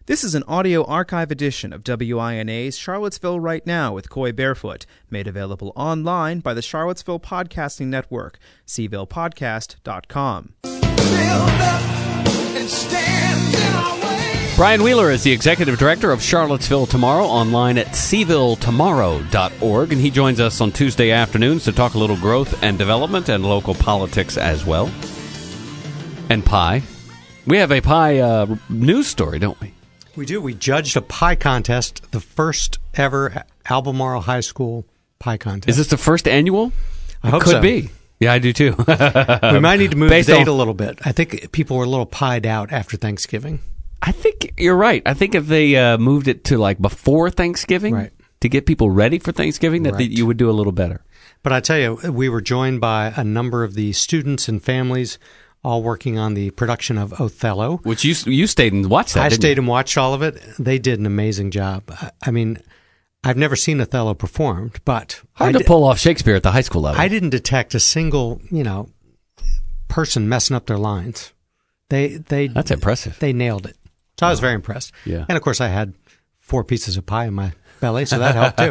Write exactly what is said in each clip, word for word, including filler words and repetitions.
This is an audio archive edition of W I N A's Charlottesville Right Now with Coy Barefoot, made available online by the Charlottesville Podcasting Network, c ville podcast dot com. Brian Wheeler is the Executive Director of Charlottesville Tomorrow, online at c ville tomorrow dot org, and he joins us on Tuesday afternoons to talk a little growth and development and local politics as well. And pie. We have a pie uh, news story, don't we? We do. We judged a pie contest, the first ever Albemarle High School pie contest. Is this the first annual? I hope it could so. be. Yeah, I do too. We might need to move Based the date on- a little bit. I think people were a little pied out after Thanksgiving. I think you're right. I think if they uh, moved it to like before Thanksgiving Right. to get people ready for Thanksgiving, that Right. they, you would do a little better. But I tell you, we were joined by a number of the students and families all working on the production of Othello. Which you you stayed and watched that, I didn't stayed you? and watched all of it. They did an amazing job. I- I mean, I've never seen Othello performed, but Hard I to di- pull off Shakespeare at the high school level. I didn't detect a single, you know, person messing up their lines. They they That's impressive. They nailed it. So I was very impressed. Yeah. And of course I had four pieces of pie in my belly, so that helped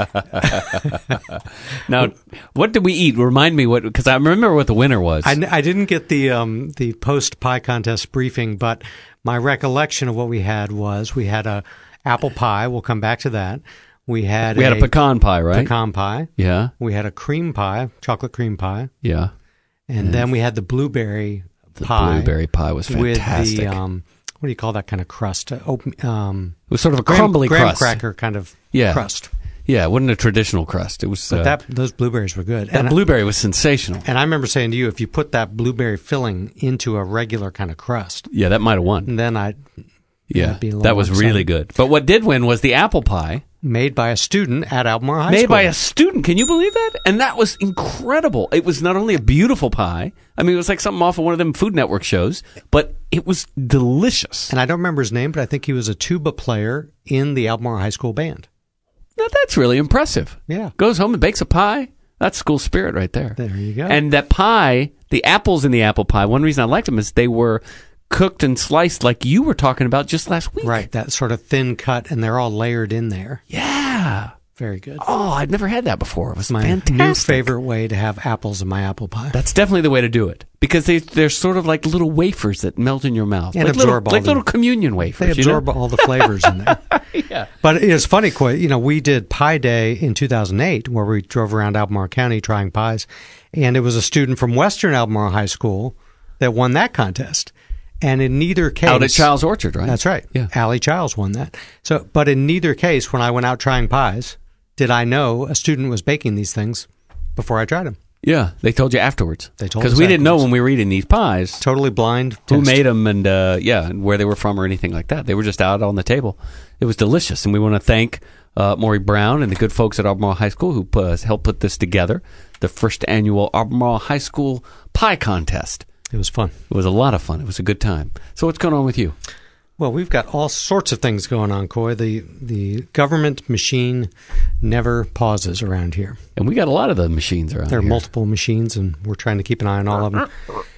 too. Now, what did we eat? Remind me what, because I remember what the winner was. I, I didn't get the um, the post pie contest briefing, but my recollection of what we had was we had a apple pie. We'll come back to that. We had we had a pecan pie, right? pecan pie. Yeah, We had a cream pie, chocolate cream pie, yeah. and then we had the blueberry The pie. blueberry pie was fantastic. With the um, what do you call that kind of crust? Uh, oat- um, it was sort of a graham, crumbly graham crust. cracker kind of Yeah. crust. Yeah, it wasn't a traditional crust. It was But uh, that those blueberries were good. that and, blueberry was sensational. I, and I remember saying to you, if you put that blueberry filling into a regular kind of crust, Yeah, that might have won. then I Yeah, that'd be a little that was more really exciting. good. But what did win was the apple pie. made by a student at Albemarle High Made School. by a student. Can you believe that? And that was incredible. It was not only a beautiful pie. I mean, it was like something off of one of them Food Network shows, but it was delicious. And I don't remember his name, but I think he was a tuba player in the Albemarle High School band. Now, that's really impressive. Yeah. Goes home and bakes a pie. That's school spirit right there. There you go. And that pie, the apples in the apple pie, one reason I liked them is they were cooked and sliced like you were talking about just last week. Right, that sort of thin cut, and they're all layered in there. Yeah. Very good. Oh, I'd never had that before. It was My fantastic. new favorite way to have apples in my apple pie. That's definitely the way to do it because they, they're sort of like little wafers that melt in your mouth. And like absorb little, all like the- little communion wafers. They absorb you know? all the flavors in there. Yeah. But it's funny, Coy, you know, we did Pie Day in two thousand eight where we drove around Albemarle County trying pies, and it was a student from Western Albemarle High School that won that contest. And in neither case... Out at Child's Orchard, right? That's right. Yeah. Allie Childs won that. So, but in neither case, when I went out trying pies, did I know a student was baking these things before I tried them. Yeah, they told you afterwards. They told Because us we didn't know afterwards. when we were eating these pies Totally blind. who test. made them and, uh, yeah, and where they were from or anything like that. They were just out on the table. It was delicious. And we want to thank uh, Maury Brown and the good folks at Albemarle High School who put, helped put this together, the first annual Albemarle High School Pie Contest. It was fun. It was a lot of fun. It was a good time. So what's going on with you? Well, we've got all sorts of things going on, Coy. The the government machine never pauses around here. And we got a lot of the machines around There are here. multiple machines, and we're trying to keep an eye on all of them.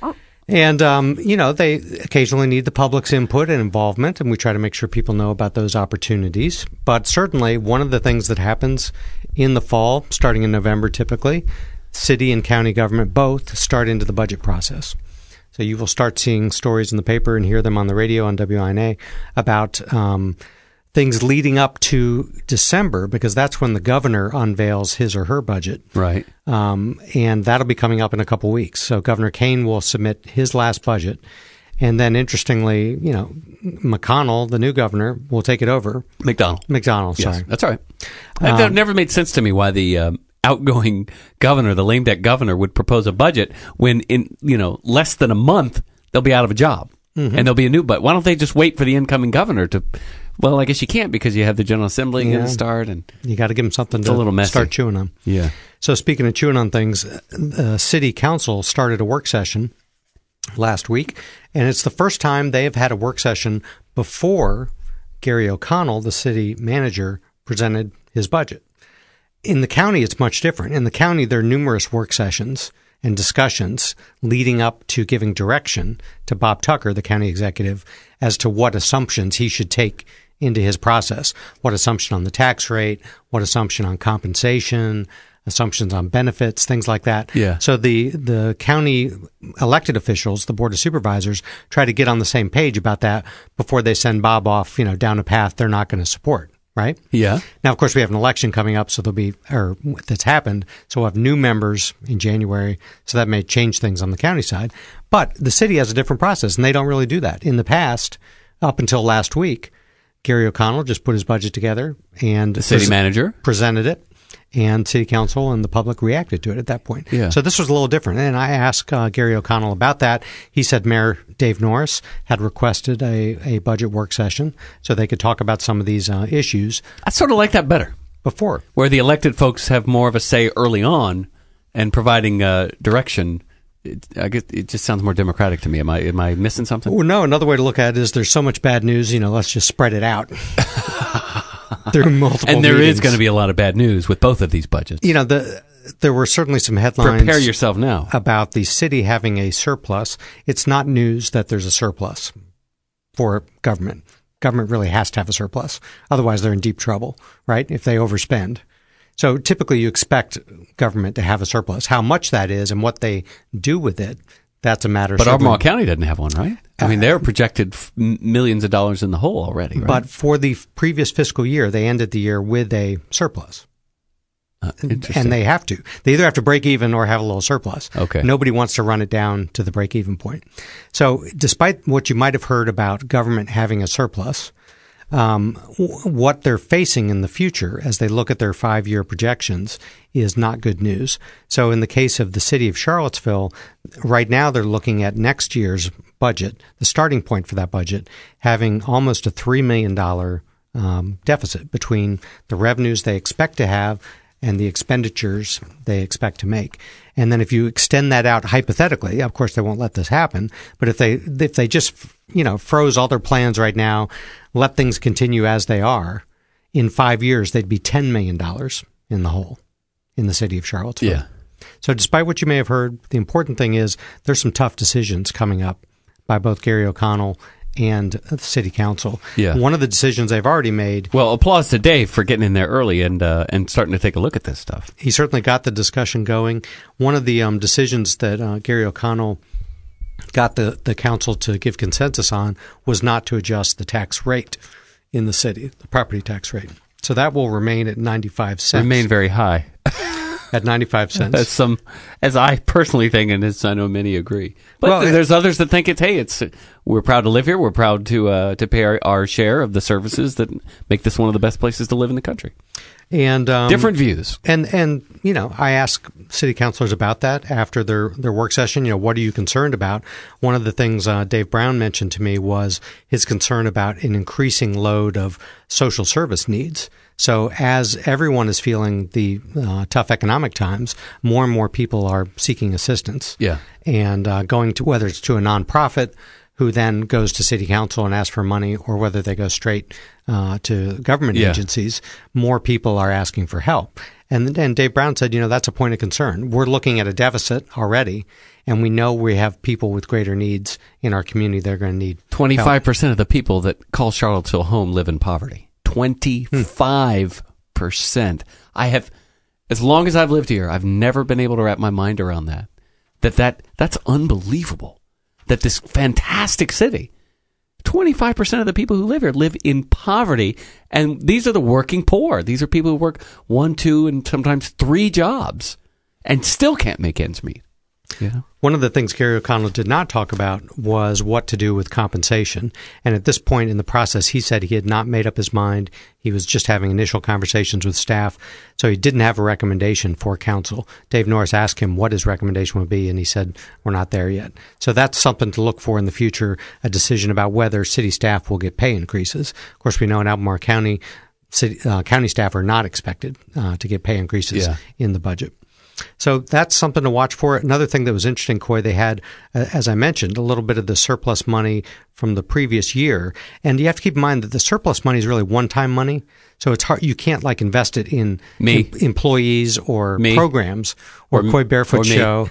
And, um, you know, they occasionally need the public's input and involvement, and we try to make sure people know about those opportunities. But certainly, one of the things that happens in the fall, starting in November typically, city and county government both start into the budget process. So you will start seeing stories in the paper and hear them on the radio on W I N A about um, things leading up to December, because that's when the governor unveils his or her budget. Right. Um, and that'll be coming up in a couple weeks. So Governor Kane will submit his last budget. And then, interestingly, you know, McConnell, the new governor, will take it over. McDonald. McDonald, sorry. Yes, that's all right. That Um, never made sense to me why the um, outgoing governor, the lame duck governor, would propose a budget when in you know less than a month they'll be out of a job Mm-hmm. and there'll be a new budget. Why don't they just wait for the incoming governor to? Well, I guess you can't because you have the General Assembly going Yeah. to start and You got to give them something It's a to little messy. start chewing on. yeah. So speaking of chewing on things, uh, City Council started a work session last week, and it's the first time they have had a work session before Gary O'Connell, the city manager, presented his budget. In the county, it's much different. In the county, there are numerous work sessions, and discussions leading up to giving direction to Bob Tucker, the county executive, as to what assumptions he should take into his process. What assumption on the tax rate, what assumption on compensation, assumptions on benefits, things like that. Yeah. So the, the county elected officials, the Board of Supervisors, try to get on the same page about that before they send Bob off, you know, down a path they're not going to support. Right? Yeah. Now, of course, we have an election coming up, so there'll be, or that's happened, so we'll have new members in January, so that may change things on the county side. But the city has a different process, and they don't really do that. In the past, up until last week, Gary O'Connell just put his budget together and the city pres- manager presented it, and city council and the public reacted to it at that point. Yeah. So this was a little different. And I asked uh, Gary O'Connell about that. He said Mayor Dave Norris had requested a, a budget work session so they could talk about some of these uh, issues. I sort of like that better, Before. where the elected folks have more of a say early on and providing uh, direction. It, I guess it just sounds more democratic to me. Am I am I missing something? Well, no, another way to look at it is there's so much bad news, you know, let's just spread it out through multiple And there meetings. is going to be a lot of bad news with both of these budgets. You know, the, there were certainly some headlines Prepare yourself now. about the city having a surplus. It's not news that there's a surplus for government. Government really has to have a surplus. Otherwise, they're in deep trouble, right, if they overspend. So typically you expect government to have a surplus. How much that is and what they do with it, that's a matter. But certainly- Albemarle County doesn't have one, right? I mean, they're projected f- millions of dollars in the hole already, right? But for the f- previous fiscal year, they ended the year with a surplus. Uh, interesting. And they have to. They either have to break even or have a little surplus. Okay. Nobody wants to run it down to the break even point. So despite what you might have heard about government having a surplus, um, w- what they're facing in the future as they look at their five-year projections is not good news. So in the case of the city of Charlottesville, right now they're looking at next year's budget, the starting point for that budget, having almost a three million dollars um, deficit between the revenues they expect to have and the expenditures they expect to make. And then if you extend that out hypothetically, of course they won't let this happen, but if they if they just, you know, froze all their plans right now, let things continue as they are, in five years they'd be ten million dollars in the hole in the city of Charlottesville. Yeah. So despite what you may have heard, the important thing is there's some tough decisions coming up by both Gary O'Connell and the city council. Yeah. One of the decisions they've already made, Well, applause to Dave for getting in there early and uh, and starting to take a look at this stuff. he certainly got the discussion going. One of the um, decisions that uh, Gary O'Connell got the, the council to give consensus on was not to adjust the tax rate in the city, the property tax rate. So that will remain at ninety-five cents. Remain very high. At ninety-five cents. As some, as I personally think, and as I know many agree. But Well, there's others that think it's, hey, it's we're proud to live here. We're proud to uh, to pay our, our share of the services that make this one of the best places to live in the country. And um, Different views. And and you know, I ask city councilors about that after their their work session. You know, what are you concerned about? One of the things uh, Dave Brown mentioned to me was his concern about an increasing load of social service needs. So as everyone is feeling the uh, tough economic times, more and more people are seeking assistance. Yeah. And uh, going to, whether it's to a nonprofit who then goes to city council and asks for money, or whether they go straight uh, to government Yeah. agencies, more people are asking for help. And and Dave Brown said, you know, that's a point of concern. We're looking at a deficit already, and we know we have people with greater needs in our community that are going to need help. twenty-five percent of the people that call Charlottesville home live in poverty. twenty-five percent. I have, as long as I've lived here, I've never been able to wrap my mind around that. That that that's unbelievable. That this fantastic city, twenty-five percent of the people who live here live in poverty, and these are the working poor. These are people who work one, two, and sometimes three jobs, and still can't make ends meet. You know? One of the things Gary O'Connell did not talk about was what to do with compensation. And at this point in the process, he said he had not made up his mind. He was just having initial conversations with staff. So he didn't have a recommendation for council. Dave Norris asked him what his recommendation would be, and he said, we're not there yet. So that's something to look for in the future, a decision about whether city staff will get pay increases. Of course, we know in Albemarle County, city, uh, county staff are not expected uh, to get pay increases Yeah. in the budget. So that's something to watch for. Another thing that was interesting, Coy, they had, uh, as I mentioned, a little bit of the surplus money from the previous year. And you have to keep in mind that the surplus money is really one-time money. So it's hard. You can't like invest it in me. em- employees or me. programs or, or Coy Barefoot or show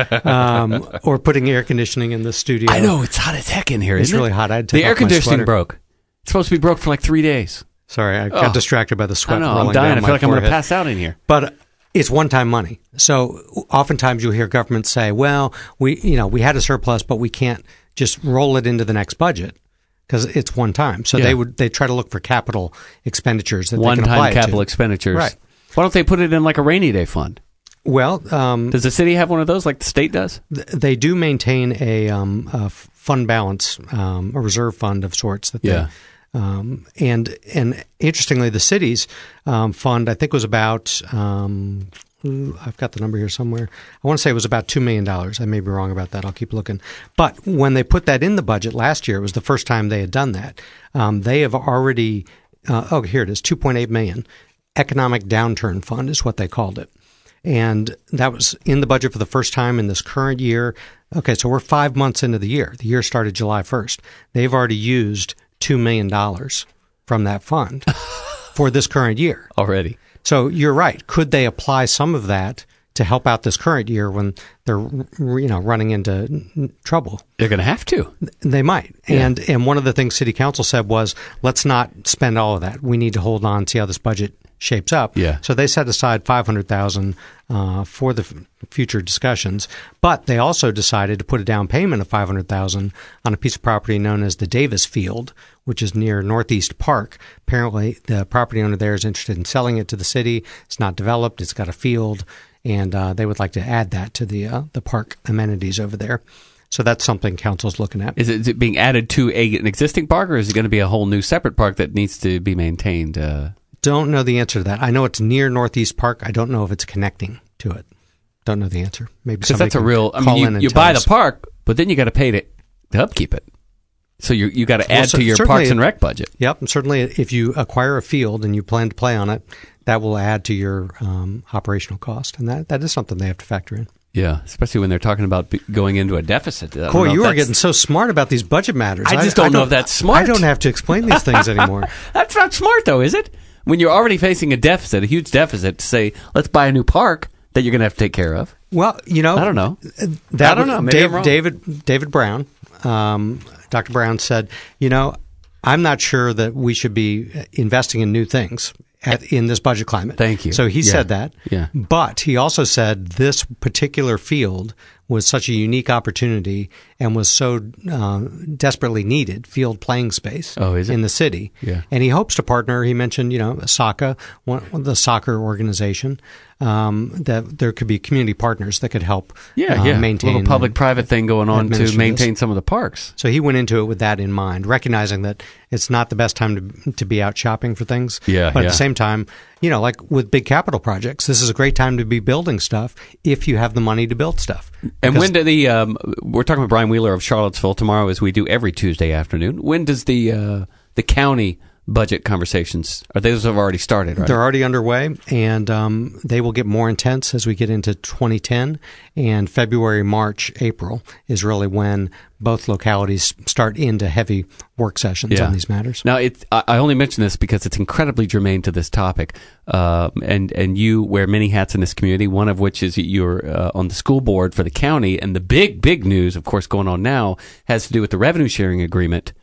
um, or putting air conditioning in the studio. I know. It's hot as heck in here, It's isn't really it? hot. I had to take The air off my conditioning sweater. broke. It's supposed to be broke for like three days. Sorry, I got Oh. distracted by the I sweat know. rolling I'm dying. down I my feel like I'm going to forehead. pass out in here. But it's one-time money. So oftentimes you'll hear governments say, well, we, you know, we had a surplus, but we can't just roll it into the next budget because it's one time. So Yeah. they would, they try to look for capital expenditures that they can apply One-time it capital to. expenditures. Right. Why don't they put it in like a rainy day fund? Well, um, Does the city have one of those like the state does? th- they do maintain a, um, a f- fund balance, um, a reserve fund of sorts that they, Yeah. Um, and and interestingly, the city's um, fund, I think, was about, um, ooh, I've got the number here somewhere. I want to say it was about two million dollars. I may be wrong about that. I'll keep looking. But when they put that in the budget last year, it was the first time they had done that. Um, they have already, uh, oh, here it is, two point eight million dollars. Economic Downturn Fund is what they called it. And that was in the budget for the first time in this current year. Okay, so we're five months into the year. The year started July first. They've already used two million dollars from that fund for this current year. Already. So you're right. Could they apply some of that to help out this current year when they're, you know, running into n- trouble? They're going to have to. They might. Yeah. And and one of the things City Council said was, let's not spend all of that. We need to hold on, see how this budget shapes up. Yeah. So they set aside five hundred thousand dollars uh, for the f- future discussions, but they also decided to put a down payment of five hundred thousand dollars on a piece of property known as the Davis Field, which is near Northeast Park. Apparently, the property owner there is interested in selling it to the city. It's not developed. It's got a field, and uh, they would like to add that to the uh, the park amenities over there. So that's something council's looking at. Is it, is it being added to a, an existing park, or is it going to be a whole new separate park that needs to be maintained? Uh, Don't know the answer to that. I know it's near Northeast Park. I don't know if it's connecting to it. Don't know the answer. Maybe Because somebody that's a can real. I call mean, in you, and you tell buy us. the park, but then you got to pay to, to upkeep it. So you you got to Well, add cer- to your certainly Parks and it- Rec budget. Yep, and certainly if you acquire a field and you plan to play on it, that will add to your um, operational cost, and that, that is something they have to factor in. Yeah, especially when they're talking about be- going into a deficit. I don't Coy, know if you are that's- getting so smart about these budget matters. I just don't know if that's smart. I don't have to explain these things anymore. That's not smart, though, is it? When you're already facing a deficit, a huge deficit, to say, let's buy a new park that you're going to have to take care of. Well, you know, I don't know. That I don't know. Maybe Dave, I'm wrong. David David Brown, um, Doctor Brown said, you know, I'm not sure that we should be investing in new things at, in this budget climate. Thank you. So he Yeah. said that. Yeah. But he also said this particular field was such a unique opportunity and was so uh, desperately needed, field playing space Oh, is it? in the city. Yeah. And he hopes to partner. He mentioned, you know, SOCA, one, the soccer organization, um, that there could be community partners that could help Yeah, uh, yeah. maintain a little public-private thing going on to administer maintain this. some of the parks. So he went into it with that in mind, recognizing that it's not the best time to to be out shopping for things. Yeah, But yeah. at the same time, you know, like with big capital projects, this is a great time to be building stuff if you have the money to build stuff. And Because when do the um, we're talking with Brian Wheeler of Charlottesville tomorrow, as we do every Tuesday afternoon. When does the uh, the county budget conversations? Are those have already started? Right? They're already underway, and um, they will get more intense as we get into twenty ten. And February, March, April is really when both localities start into heavy work sessions Yeah. on these matters. Now, it, I I only mention this because it's incredibly germane to this topic, um, and and you wear many hats in this community. One of which is that you're uh, on the school board for the county, and the big big news, of course, going on now has to do with the revenue sharing agreement.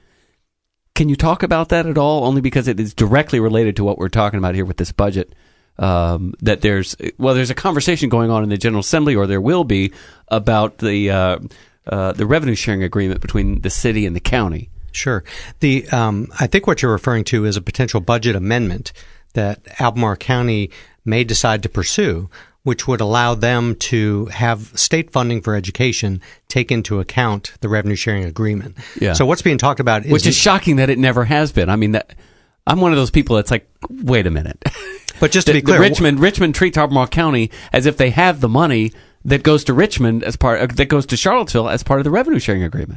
Can you talk about that at all? Only because it is directly related to what we're talking about here with this budget. Um, that there's well, there's a conversation going on in the General Assembly, or there will be, about the uh, uh, the revenue sharing agreement between the city and the county. Sure. The um, I think what you're referring to is a potential budget amendment that Albemarle County may decide to pursue, which would allow them to have state funding for education take into account the revenue sharing agreement. Yeah. So what's being talked about is, Which is shocking that it never has been. I mean, that I'm one of those people that's like, wait a minute. But just to The- be clear, the Richmond Richmond treats Albemarle County as if they have the money that goes to Richmond as part uh, that goes to Charlottesville as part of the revenue sharing agreement.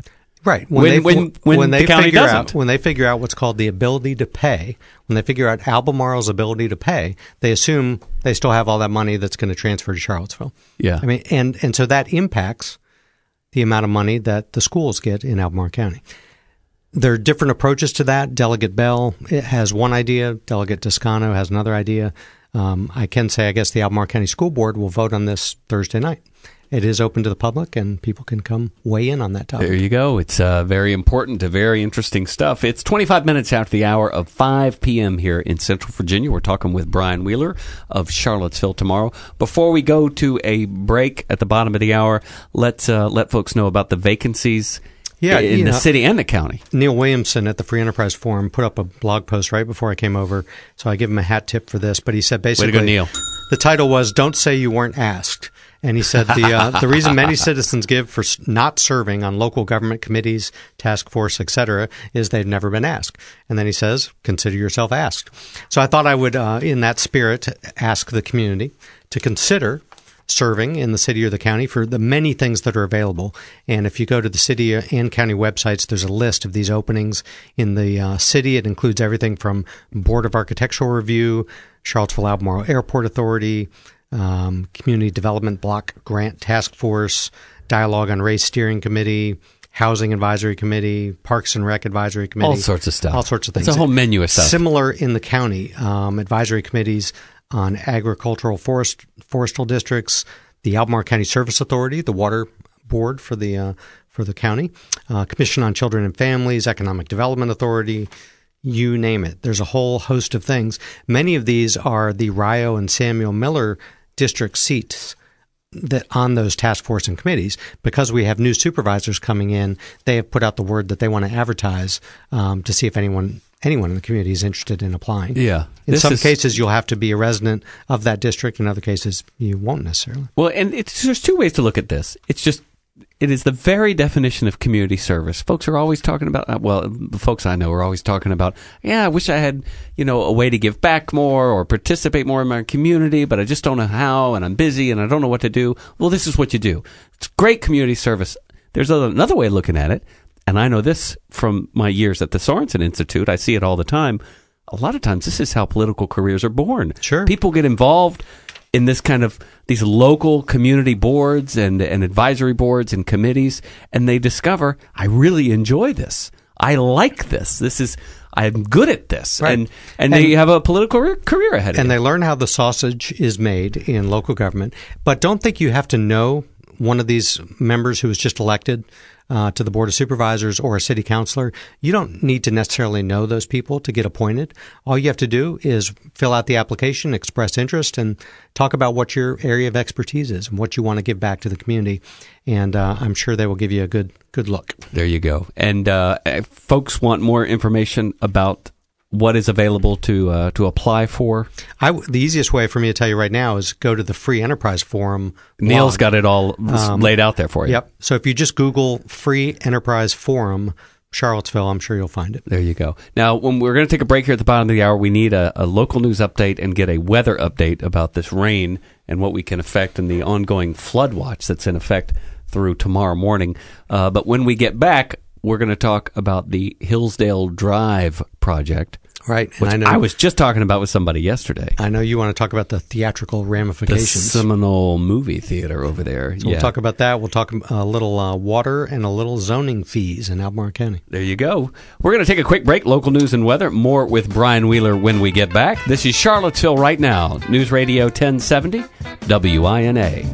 Right. When they, when, when, when the they county figure doesn't. out when they figure out what's called the ability to pay, when they figure out Albemarle's ability to pay, they assume they still have all that money that's going to transfer to Charlottesville. Yeah. I mean, and and so that impacts the amount of money that the schools get in Albemarle County. There are different approaches to that. Delegate Bell has one idea. Delegate Toscano has another idea. Um, I can say, I guess, the Albemarle County School Board will vote on this Thursday night. It is open to the public, and people can come weigh in on that topic. There you go. It's uh, very important, uh, very interesting stuff. It's twenty-five minutes after the hour of five p.m. here in Central Virginia. We're talking with Brian Wheeler of Charlottesville Tomorrow. Before we go to a break at the bottom of the hour, let's uh, let folks know about the vacancies yeah, in the know, city and the county. Neil Williamson at the Free Enterprise Forum put up a blog post right before I came over, so I give him a hat tip for this. But he said basically, way to go, Neil. The title was "Don't Say You Weren't Asked." And he said the uh, the reason many citizens give for not serving on local government committees, task force, et cetera, is they've never been asked. And then he says, consider yourself asked. So I thought I would, uh, in that spirit, ask the community to consider serving in the city or the county for the many things that are available. And if you go to the city and county websites, there's a list of these openings. In the uh, city, it includes everything from Board of Architectural Review, Charlottesville-Albemarle Airport Authority, Um, Community Development Block Grant Task Force, Dialogue on Race Steering Committee, Housing Advisory Committee, Parks and Rec Advisory Committee. All sorts of stuff. All sorts of things. It's a whole menu of stuff. Similar in the county, um, advisory committees on agricultural forest forestal districts, the Albemarle County Service Authority, the water board for the uh, for the county, uh, Commission on Children and Families, Economic Development Authority. You name it. There's a whole host of things. Many of these are the Rio and Samuel Miller district seats that on those task force and committees. Because we have new supervisors coming in, they have put out the word that they want to advertise um, to see if anyone anyone in the community is interested in applying. Yeah. In This some is- cases, you'll have to be a resident of that district. In other cases, you won't necessarily. Well, and it's there's two ways to look at this. It's just it is the very definition of community service. Folks are always talking about, well, the folks I know are always talking about, yeah, I wish I had, you know, a way to give back more or participate more in my community, but I just don't know how, and I'm busy, and I don't know what to do. Well, this is what you do. It's great community service. There's another way of looking at it, and I know this from my years at the Sorensen Institute. I see it all the time. A lot of times, this is how political careers are born. Sure. People get involved in this kind of these local community boards and, and advisory boards and committees, and they discover, I really enjoy this. I like this. This is, I'm good at this. Right. And, and And- they have a political career, career ahead of And them. they learn how the sausage is made in local government. But don't think you have to know one of these members who was just elected uh, to the Board of Supervisors or a city councilor. You don't need to necessarily know those people to get appointed. All you have to do is fill out the application, express interest, and talk about what your area of expertise is and what you want to give back to the community. And uh, I'm sure they will give you a good good look. There you go. And uh, if folks want more information about what is available to uh, to apply for, I w the easiest way for me to tell you right now is go to the Free Enterprise Forum. Neil's blog. got it all Um, laid out there for you. Yep. So if you just Google Free Enterprise Forum Charlottesville, I'm sure you'll find it. There you go. Now, when we're going to take a break here at the bottom of the hour, we need a, a local news update and get a weather update about this rain and what we can affect in the ongoing flood watch that's in effect through tomorrow morning. Uh, but when we get back, we're going to talk about the Hillsdale Drive project, Right. And which I know I was just talking about with somebody yesterday. I know you want to talk about the theatrical The ramifications. Seminole movie theater over there. So we'll talk about that. We'll talk a little uh, water and a little zoning fees in Albemarle County. There you go. We're going to take a quick break. Local news and weather. More with Brian Wheeler when we get back. This is Charlottesville Right Now. News Radio ten seventy W I N A.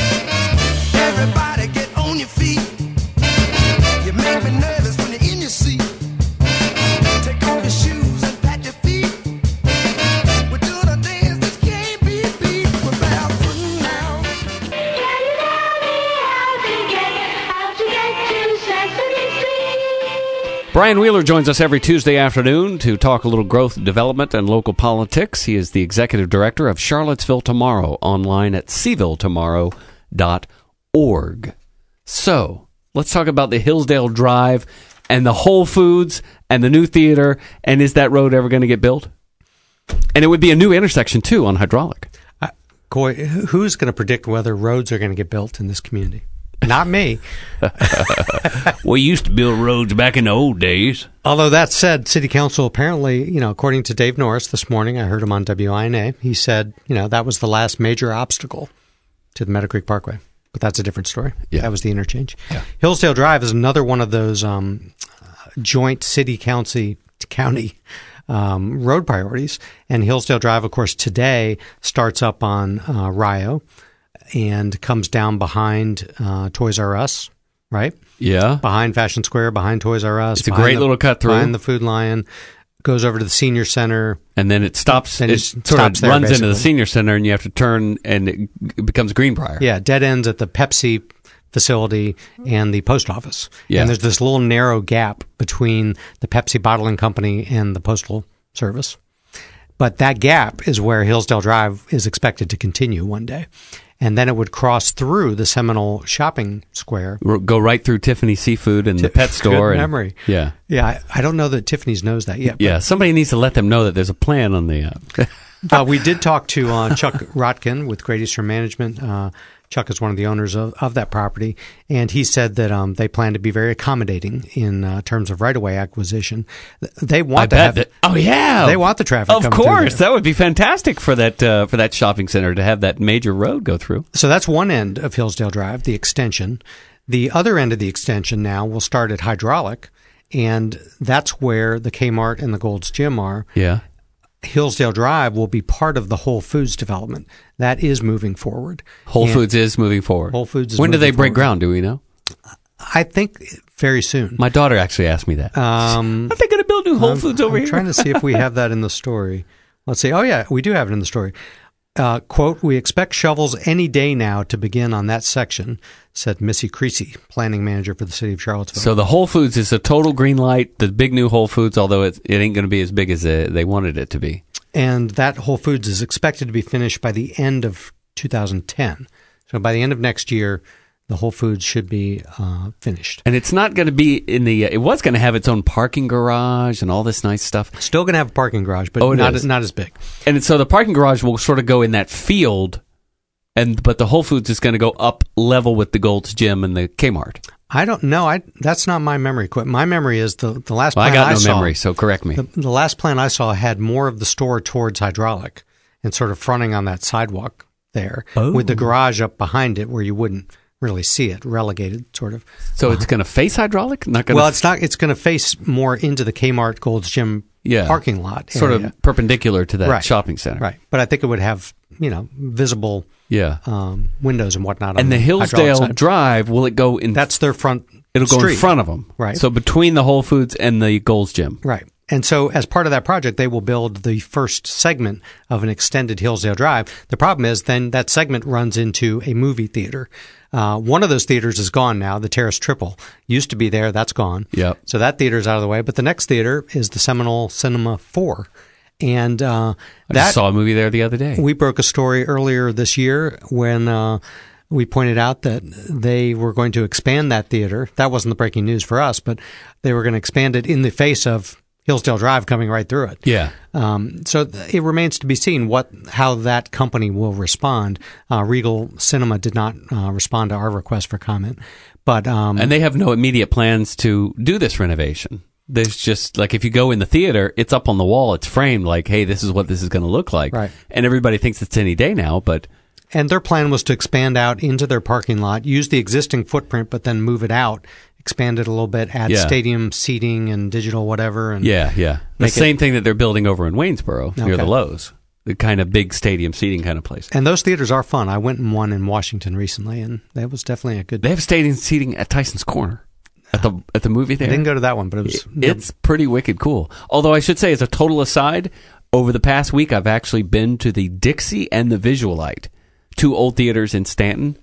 Everybody get on your feet. You make me nervous when you're in your seat. Take off your shoes and pat your feet. We're doing a dance that can't be beat. We're barefoot now. Can you tell me how to get, how to get to Sesame Street? Brian Wheeler joins us every Tuesday afternoon to talk a little growth, development, and local politics. He is the executive director of Charlottesville Tomorrow, online at c ville tomorrow dot org. So, let's talk about the Hillsdale Drive and the Whole Foods and the new theater, and is that road ever going to get built? And it would be a new intersection, too, on hydraulic. Uh, Coy, who's going to predict whether roads are going to get built in this community? Not me. We used to build roads back in the old days. Although that said, City Council apparently, you know, according to Dave Norris this morning, I heard him on W I N A, he said, you know, that was the last major obstacle to the Meadow Creek Parkway. But that's a different story. Yeah. That was the interchange. Yeah. Hillsdale Drive is another one of those um, joint city county, county um, road priorities. And Hillsdale Drive, of course, today starts up on uh, Rio and comes down behind uh, Toys R Us, right? Yeah. Behind Fashion Square, behind Toys R Us. It's a behind great the- little cut through. Behind the Food Lion. Goes over to the Senior Center. And then it stops. Then It it sort stops of there, runs into the basically. senior center, and you have to turn, and it, it becomes Greenbrier. Yeah, dead ends at the Pepsi facility and the post office. Yeah. And there's this little narrow gap between the Pepsi bottling company and the postal service. But that gap is where Hillsdale Drive is expected to continue one day. And then it would cross through the Seminole Shopping Square. R- Go right through Tiffany Seafood and the pet store. Good and, memory. Yeah. Yeah, I, I don't know that Tiffany's knows that yet. but- Yeah. Somebody needs to let them know that there's a plan on the. Uh, Uh, we did talk to uh, Chuck Rotkin with Great Eastern Management. Uh, Chuck is one of the owners of, of that property, and he said that um, they plan to be very accommodating in uh, terms of right-of-way acquisition. They want I to bet have that. Oh yeah. they want the traffic. Of coming through course, there. that would be fantastic for that uh, for that shopping center to have that major road go through. So that's one end of Hillsdale Drive, the extension. The other end of the extension now will start at Hydraulic, and that's where the Kmart and the Gold's Gym are. Yeah. Hillsdale Drive will be part of the Whole Foods development. That is moving forward. Whole And Foods is moving forward. Whole Foods is When do moving they break forward. ground? Do we know? I think very soon. My daughter actually asked me that. Um, Are they going to build new Whole I'm- Foods over I'm here? trying to see if we have that in the story. Let's see. Oh, yeah, we do have it in the story. Uh, quote, we expect shovels any day now to begin on that section, said Missy Creasy, planning manager for the city of Charlottesville. So the Whole Foods is a total green light. The big new Whole Foods, although it, it ain't going to be as big as uh, they wanted it to be. And that Whole Foods is expected to be finished by the end of two thousand ten. So by the end of next year, the Whole Foods should be uh, finished. And it's not going to be in the. Uh, it was going to have its own parking garage and all this nice stuff. Still going to have a parking garage, but Oh, it not, is. not as big. And so the parking garage will sort of go in that field, and but the Whole Foods is going to go up level with the Gold's Gym and the Kmart. I don't know. I That's not my memory. Qu- My memory is the, the last Well, I plan got no saw, memory, so correct me. The, the last plan I saw had more of the store towards Hydraulic and sort of fronting on that sidewalk there with the garage up behind it where you wouldn't really see it, relegated sort of. So it's going to face Hydraulic, not going Well, to it's not. It's going to face more into the Kmart Gold's Gym Yeah. parking lot sort area. of perpendicular to that Right. shopping center. Right. But I think it would have, you know, visible Yeah. um, windows and whatnot. on And the Hydraulic Hillsdale side. Drive, will it go in? That's their front It'll go street. in front of them. Right. So between the Whole Foods and the Gold's Gym. Right. And so as part of that project, they will build the first segment of an extended Hillsdale Drive. The problem is then that segment runs into a movie theater. Uh, one of those theaters is gone now, the Terrace Triple. Used to be there, that's gone. Yep. So that theater's out of the way. But the next theater is the Seminole Cinema four. And uh, I that just saw a movie there the other day. we broke a story earlier this year when uh, we pointed out that they were going to expand that theater. That wasn't the breaking news for us, but they were going to expand it in the face of Hillsdale Drive coming right through it. Yeah. Um, so th- it remains to be seen what how that company will respond. Uh, Regal Cinema did not uh, respond to our request for comment, but um, And they have no immediate plans to do this renovation. There's just, like, if you go in the theater, it's up on the wall, it's framed like, hey, this is what this is going to look like. Right. And everybody thinks it's any day now, but and their plan was to expand out into their parking lot, use the existing footprint, but then move it out, expand it a little bit, add Yeah. stadium seating and digital whatever. And yeah, yeah. The Make it- same thing that they're building over in Waynesboro near Okay. the Lowe's. The kind of big stadium seating kind of place. And those theaters are fun. I went in one in Washington recently, and that was definitely a good. They have stadium seating at Tyson's Corner at the at the movie I theater. didn't go to that one, but it was. It's pretty wicked cool. Although I should say, as a total aside, over the past week, I've actually been to the Dixie and the Visualite, two old theaters in Stanton.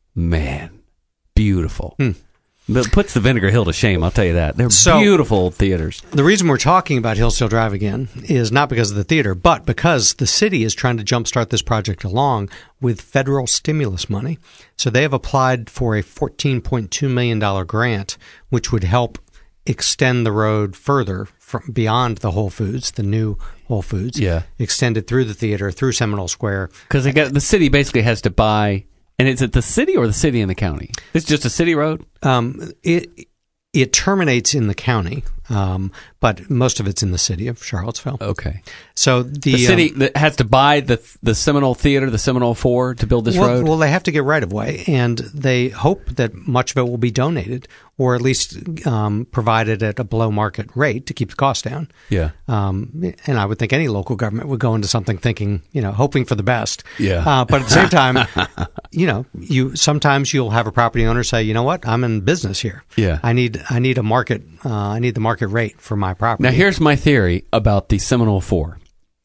Man, beautiful. Hmm. It puts the Vinegar Hill to shame, I'll tell you that. They're So- beautiful old theaters. The reason we're talking about Hillsdale Drive again is not because of the theater, but because the city is trying to jumpstart this project along with federal stimulus money. So they have applied for a fourteen point two million dollars grant, which would help extend the road further from beyond the Whole Foods, the new Whole Foods. Yeah. Extend it through the theater, through Seminole Square. Because the city basically has to buy And is it the city or the city and the county? It's just a city road? Um, it it terminates in the county, um, but most of it's in the city of Charlottesville. Okay. So the, The city um, that has to buy the the Seminole Theater, the Seminole Four, to build this well, road? well, they have to get right of way, and they hope that much of it will be donated, or at least um, provided at a below market rate to keep the cost down. Yeah. Um, and I would think any local government would go into something thinking, you know, hoping for the best. Yeah. Uh, but at the same time, you know, you sometimes you'll have a property owner say, you know what, I'm in business here. Yeah. I need I need a market. Uh, I need the market rate for my property. Now, here's my theory about the Seminole Four.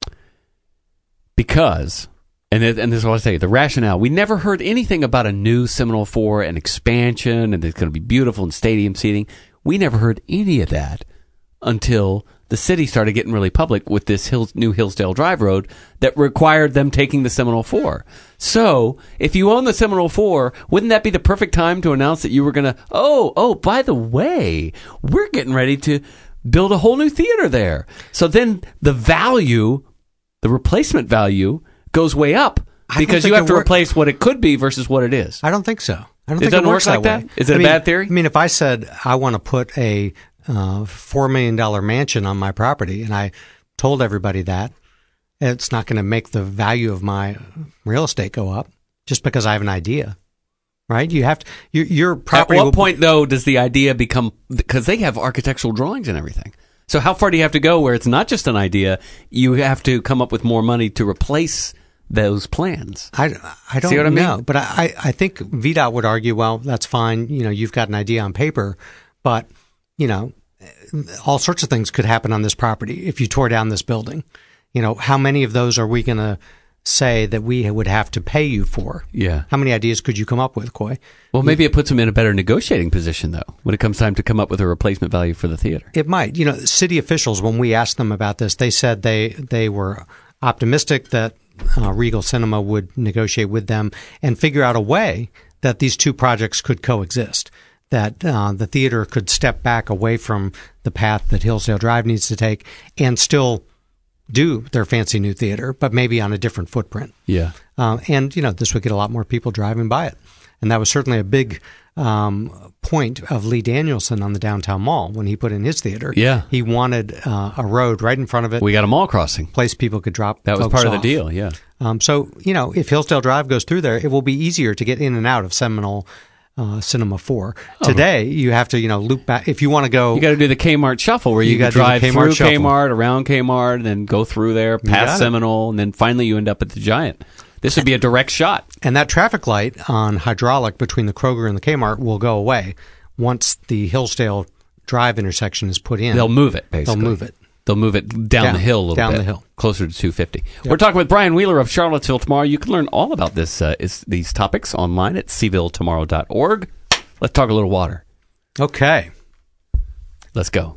Because, and, it, and this is what I say, the rationale, we never heard anything about a new Seminole Four and expansion, and it's going to be beautiful and stadium seating. We never heard any of that until the city started getting really public with this Hills, new Hillsdale Drive road that required them taking the Seminole Four. So, if you own the Seminole Four, wouldn't that be the perfect time to announce that you were going to, oh, oh, by the way, we're getting ready to build a whole new theater there. So then the value, the replacement value, goes way up I don't because think you have it to wor- replace what it could be versus what it is. I don't think so. I don't It think doesn't it works work like that that? way. Is it I a mean- bad theory? I mean, if I said I want to put a uh, four million dollar mansion on my property, and I told everybody that, it's not going to make the value of my real estate go up just because I have an idea, right? You have to. Your, your At property. what will- point, though, does the idea become, because they have architectural drawings and everything. So how far do you have to go where it's not just an idea, you have to come up with more money to replace those plans? I, I don't See what I mean? know, but I, I think V DOT would argue, well, that's fine. You know, you've got an idea on paper, but you know, all sorts of things could happen on this property if you tore down this building. You know, how many of those are we going to say that we would have to pay you for? Yeah. How many ideas could you come up with, Coy? Well, maybe it puts them in a better negotiating position, though, when it comes time to come up with a replacement value for the theater. It might. You know, city officials, when we asked them about this, they said they they were optimistic that uh, Regal Cinema would negotiate with them and figure out a way that these two projects could coexist, that uh, the theater could step back away from the path that Hillsdale Drive needs to take and still do their fancy new theater, but maybe on a different footprint. Yeah. Uh, and, you know, this would get a lot more people driving by it. And that was certainly a big um, point of Lee Danielson on the downtown mall when he put in his theater. Yeah. He wanted uh, a road right in front of it, We got a mall crossing. place people could drop That was folks part of the off. deal, yeah. Um, so, you know, if Hillsdale Drive goes through there, it will be easier to get in and out of Seminole uh, Cinema four. Today, you have to, you know, loop back. If you want to go... You got to do the Kmart shuffle where you, You can gotta do the drive Kmart through shuffle. Kmart, around Kmart, and then go through there, got past it. Seminole, and then finally you end up at the Giant. This would be a direct shot. And that traffic light on hydraulic between the Kroger and the Kmart will go away once the Hillsdale Drive intersection is put in. They'll move it, basically. They'll move it. They'll move it down, Down- the hill a little down bit. the hill. Closer to two fifty. We're talking with Brian Wheeler of Charlottesville Tomorrow. You can learn all about this uh, is, these topics online at c ville tomorrow dot org. Let's talk a little water. Okay. Let's go.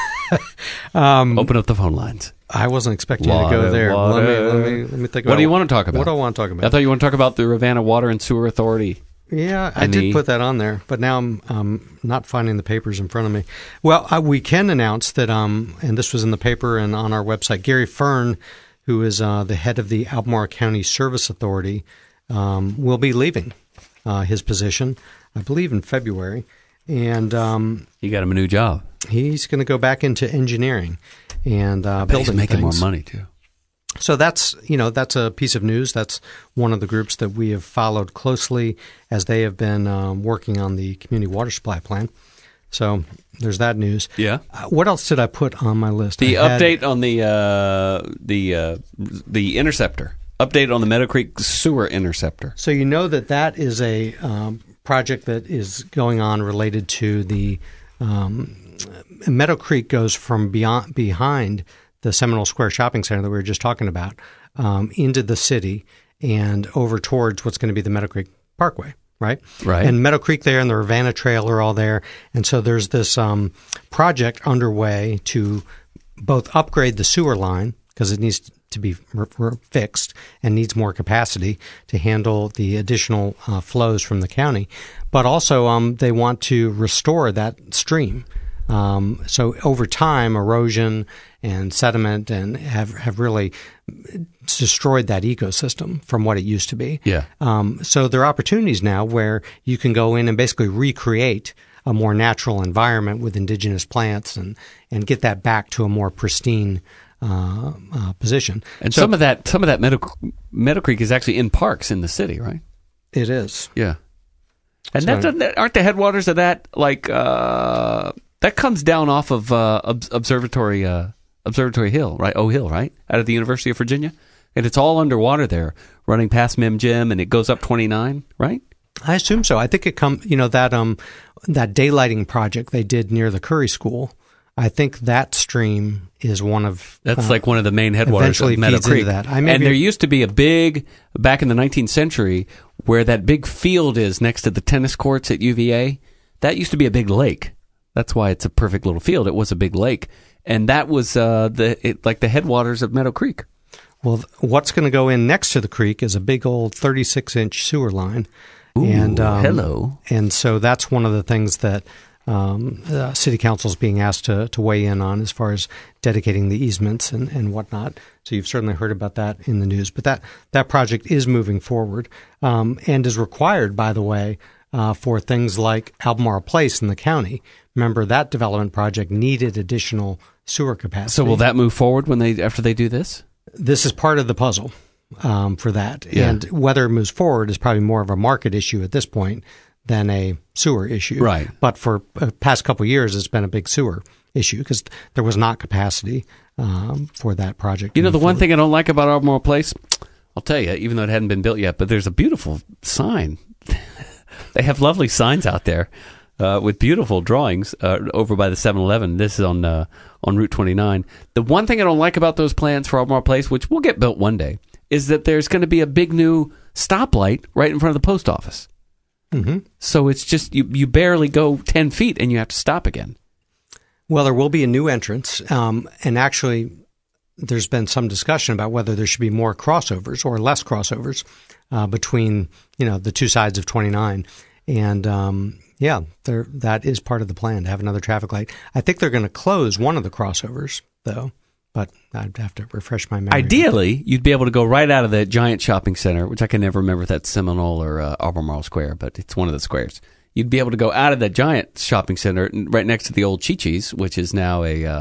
um, Open up the phone lines. I wasn't expecting you to Water, go there. Let me, water. let me let me think about What do you want to talk about? What do I want to talk I about? thought you want to talk about the Ravenna Water and Sewer Authority. Yeah, I And did the- put that on there, but now I'm um, not finding the papers in front of me. Well, uh, we can announce that, um, and this was in the paper and on our website, Gary Fern, who is uh, the head of the Albemarle County Service Authority, um, will be leaving uh, his position, I believe in February, and um, You got him a new job. he's going to go back into engineering and uh, But he's building making things. more money, too. So that's, you know, that's a piece of news. That's one of the groups that we have followed closely as they have been um, working on the community water supply plan. So there's that news. Yeah. Uh, what else did I put on my list? The I had- update on the uh, the uh, the interceptor. Update on the Meadow Creek Sewer Interceptor. So you know that that is a um, project that is going on related to the um, Meadow Creek goes from beyond behind the Seminole Square Shopping Center that we were just talking about um, into the city and over towards what's going to be the Meadow Creek Parkway, right? Right. And Meadow Creek there and the Ravenna Trail are all there. And so there's this um, project underway to both upgrade the sewer line because it needs to be r- r- fixed and needs more capacity to handle the additional uh, flows from the county. But also um, they want to restore that stream Um, so over time, erosion and sediment and have, have really destroyed that ecosystem from what it used to be. Yeah. Um, so there are opportunities now where you can go in and basically recreate a more natural environment with indigenous plants and, and get that back to a more pristine uh, uh, position. And so some of that, some of that Meadow, Meadow Creek is actually in parks in the city, right? it is. Yeah. And So- that, doesn't that aren't the headwaters of that like uh, that comes down off of uh, Ob- Observatory uh, Observatory Hill, right? O Hill, right? Out of the University of Virginia, and it's all underwater there, running past Mim Jim, and it goes up twenty-nine, right? I assume so. I think it come, you know, that um that daylighting project they did near the Curry School. I think that stream is one of That's uh, like one of the main headwaters eventually of Meadow feeds into Creek. that. I may and be- there used to be a big, back in the nineteenth century, where that big field is next to the tennis courts at U V A. That used to be a big lake. That's why it's a perfect little field. It was a big lake, and that was uh, the it, like the headwaters of Meadow Creek. Well, th- what's going to go in next to the creek is a big old thirty-six inch sewer line. Ooh, and um, hello. And so that's one of the things that um, uh, city council is being asked to, to weigh in on as far as dedicating the easements and, and whatnot. So you've certainly heard about that in the news. But that, that project is moving forward um, and is required, by the way, uh, for things like Albemarle Place in the county. Remember, that development project needed additional sewer capacity. So will that move forward when they after they do this? This is part of the puzzle um, for that. Yeah. And whether it moves forward is probably more of a market issue at this point than a sewer issue. Right. But for the past couple of years, it's been a big sewer issue because there was not capacity um, for that project. You know, to the move one forward. thing I don't like about Albemarle Place, I'll tell you, even though it hadn't been built yet, but there's a beautiful sign. They have lovely signs out there uh, with beautiful drawings uh, over by the seven eleven. This is on uh, on Route twenty-nine. The one thing I don't like about those plans for Albemarle Place, which will get built one day, is that there's going to be a big new stoplight right in front of the post office. Mm-hmm. So it's just, you, you barely go ten feet and you have to stop again. Well, there will be a new entrance. Um, and actually, there's been some discussion about whether there should be more crossovers or less crossovers uh, between, you know, the two sides of twenty-nine. And, um, yeah, there, that is part of the plan to have another traffic light. I think they're going to close one of the crossovers, though, but I'd have to refresh my memory. Ideally, you'd be able to go right out of the giant shopping center, which I can never remember if that's Seminole or uh, Albemarle Square, but it's one of the squares. You'd be able to go out of that giant shopping center right next to the old Chi-Chi's, which is now a uh,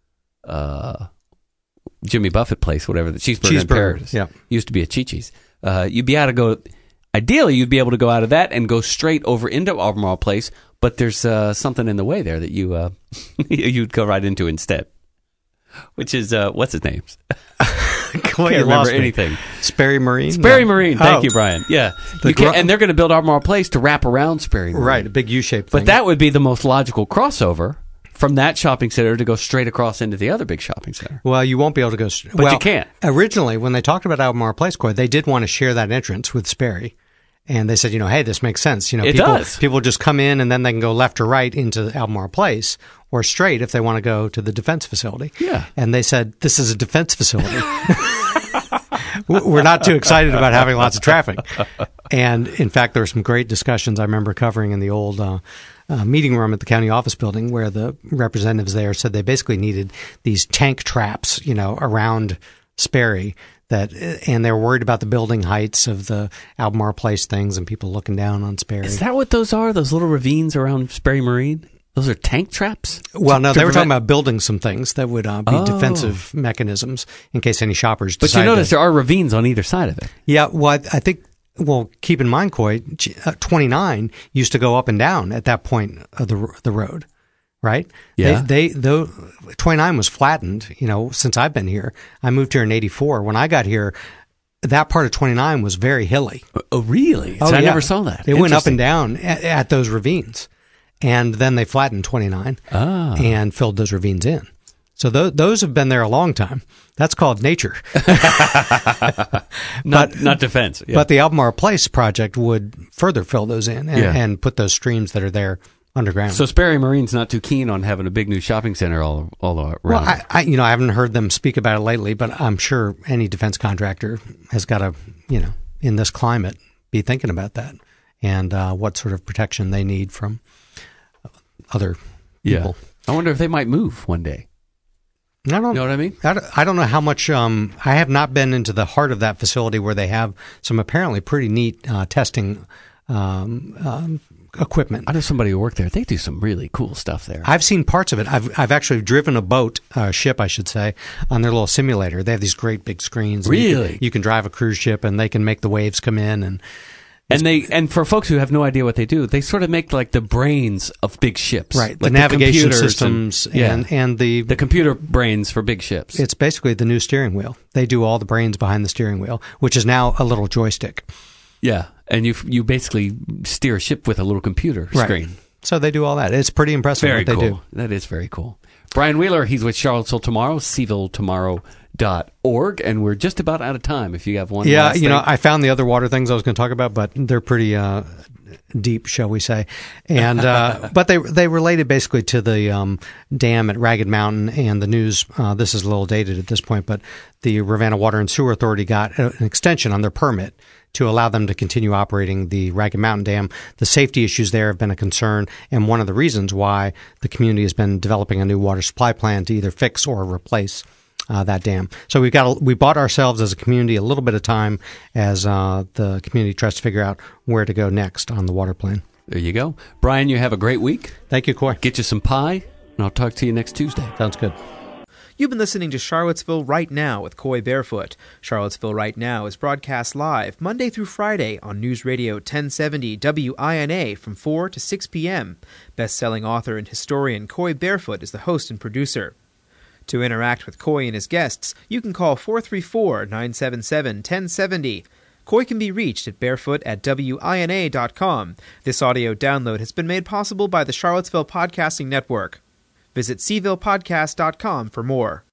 uh, Jimmy Buffett place, whatever, the Cheeseburger, in Cheeseburger, Paradise. yeah. Used to be a Chi-Chi's. Uh, you'd be able to go, ideally, you'd be able to go out of that and go straight over into Albemarle Place, but there's uh, something in the way there that you, uh, you'd go right into instead. Which is, uh, what's his name? Well, Can't you remember lost me. anything. Sperry Marine? Sperry No. Marine. Thank Oh, you, Brian. Yeah. The You can't, gro- and they're going to build Albemarle Place to wrap around Sperry Marine. Right, a big U-shaped thing. But that would be the most logical crossover from that shopping center to go straight across into the other big shopping center. Well, you won't be able to go. St- But well, you can't. Originally, when they talked about Albemarle Place Corps, they did want to share that entrance with Sperry. And they said, you know, hey, this makes sense. You know, It people, does. people just come in and then they can go left or right into Albemarle Place or straight if they want to go to the defense facility. Yeah. And they said, this is a defense facility. We're not too excited about having lots of traffic. And in fact, there were some great discussions I remember covering in the old uh, uh, meeting room at the county office building where the representatives there said they basically needed these tank traps, you know, around Sperry. That, and they're worried about the building heights of the Albemarle Place things and people looking down on Sperry. Is that what those are? Those little ravines around Sperry Marine? Those are tank traps? Well, no, To they were talking prevent- about building some things that would uh, be Oh. defensive mechanisms in case any shoppers But decide you notice to, there are ravines on either side of it. Yeah, well, I, I think, well, keep in mind, Coy, uh, twenty-nine used to go up and down at that point of the the road, right? Yeah. They, they though, twenty-nine was flattened, you know, since I've been here. I moved here in eighty-four. When I got here, that part of twenty-nine was very hilly. Oh, really? Oh, So I yeah. never saw that. It went up Interesting. and down at, at those ravines. And then they flattened twenty-nine Ah. and filled those ravines in. So those, those have been there a long time. That's called nature. Not, not defense. Yeah. But the Albemarle Place project would further fill those in and, Yeah. and put those streams that are there underground. So Sperry Marine's not too keen on having a big new shopping center all all around. well, I, I, you know, I haven't heard them speak about it lately, but I'm sure any defense contractor has got to, you know, in this climate, be thinking about that and uh, what sort of protection they need from other Yeah. people. I wonder if they might move one day. I don't You know what I mean? I don't, I don't know how much. Um, I have not been into the heart of that facility where they have some apparently pretty neat uh, testing um, um, equipment. I know somebody who worked there. They do some really cool stuff there. I've seen parts of it. I've I've actually driven a boat, uh, ship, I should say, on their little simulator. They have these great big screens. and you can- Really? you can drive a cruise ship, and they can make the waves come in. And And they and for folks who have no idea what they do, they sort of make like the brains of big ships, right, Like the navigation computers systems and, yeah, and and the the computer brains for big ships. it's basically the new steering wheel. They do all the brains behind the steering wheel, which is now a little joystick. Yeah, and you you basically steer a ship with a little computer Right. screen. So they do all that. It's pretty impressive Very what they cool. do. That is very cool. Brian Wheeler, he's with Charlottesville Tomorrow, Seville Tomorrow dot org, and we're just about out of time. If you have one, Yeah, last you know, thing. I found the other water things I was going to talk about, but they're pretty uh, deep, shall we say? And uh, but they they related basically to the um, dam at Ragged Mountain and the news. Uh, this is a little dated at this point, but the Ravenna Water and Sewer Authority got an extension on their permit to allow them to continue operating the Ragged Mountain Dam. The safety issues there have been a concern, and one of the reasons why the community has been developing a new water supply plan to either fix or replace uh, that dam. So we've got a, we bought ourselves as a community a little bit of time as uh, the community tries to figure out where to go next on the water plan. There you go. Brian, you have a great week. Thank you, Coy. Get you some pie, and I'll talk to you next Tuesday. Sounds good. You've been listening to Charlottesville Right Now with Coy Barefoot. Charlottesville Right Now is broadcast live Monday through Friday on News Radio ten seventy W I N A from four to six p.m. Best-selling author and historian Coy Barefoot is the host and producer. To interact with Coy and his guests, you can call four three four, nine seven seven, one zero seven zero. Coy can be reached at barefoot at W I N A dot com. This audio download has been made possible by the Charlottesville Podcasting Network. Visit Seville Podcast dot com for more.